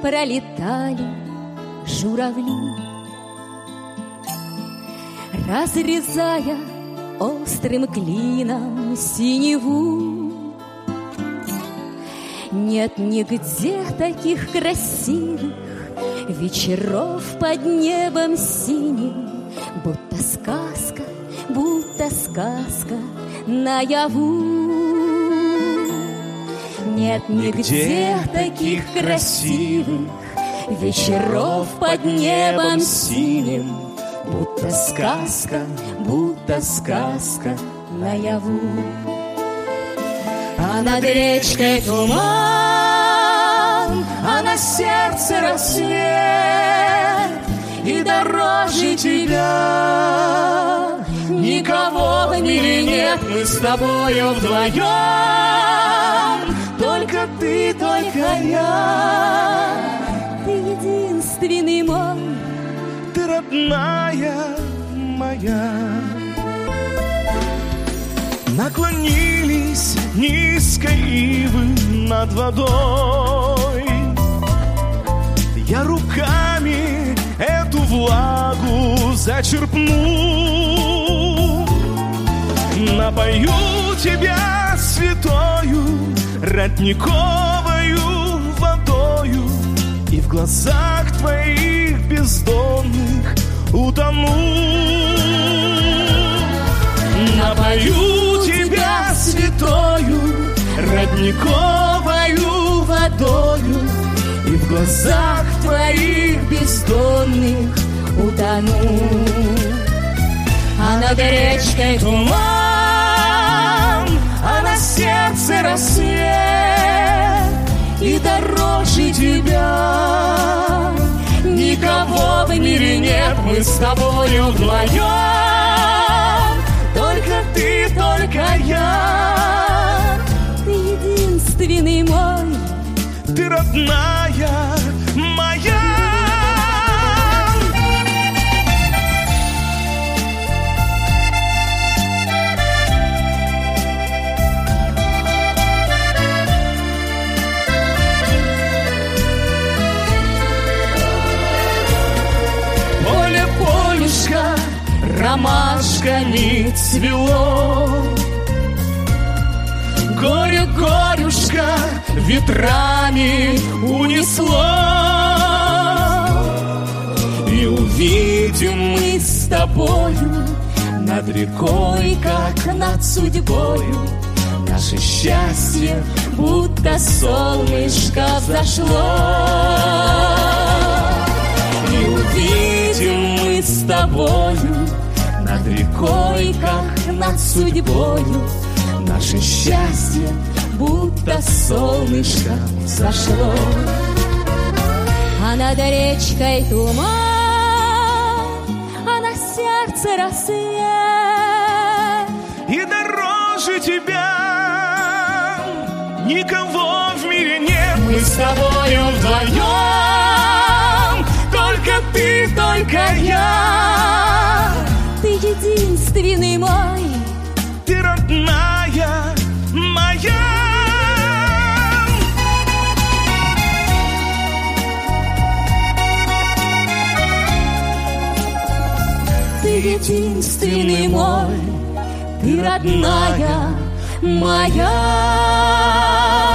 пролетали журавли, разрезая острым клином синеву. Нет нигде таких красивых вечеров под небом синим, будто сказка наяву. Нет нигде таких красивых вечеров под небом синим, будто сказка наяву. А над речкой туман, а на сердце рассвет, и дороже тебя никого в мире нет. Мы с тобою вдвоем, только ты, только я. Ты единственный мой, ты родная моя. Наклонились низко ивы над водой, я руками эту влагу зачерпну. Напою тебя святою родниковою водою, и в глазах твоих бездонных утону. Напою тебя святою родниковою водою, и в глазах твоих бездонных утону. А над речкой туман, а на сердце рассвет, и дороже тебя никого в мире нет. Мы с тобою вдвоем, только ты, только я. ты единственный мой, ты родная моя. полюшка ромашками цвело, горе-горюшка ветрами унесло, и увидим мы с тобою над рекой, как над судьбою, наше счастье, будто солнышко взошло. И увидим мы с тобою над рекой, как над судьбою, наше счастье, будто солнышко взошло. А над речкой туман, а на сердце рассвет, и дороже тебя никого в мире нет. мы с тобою вдвоем, только ты, только я. Ты единственный мой, ты родная моя. ты единственный мой, ты родная моя.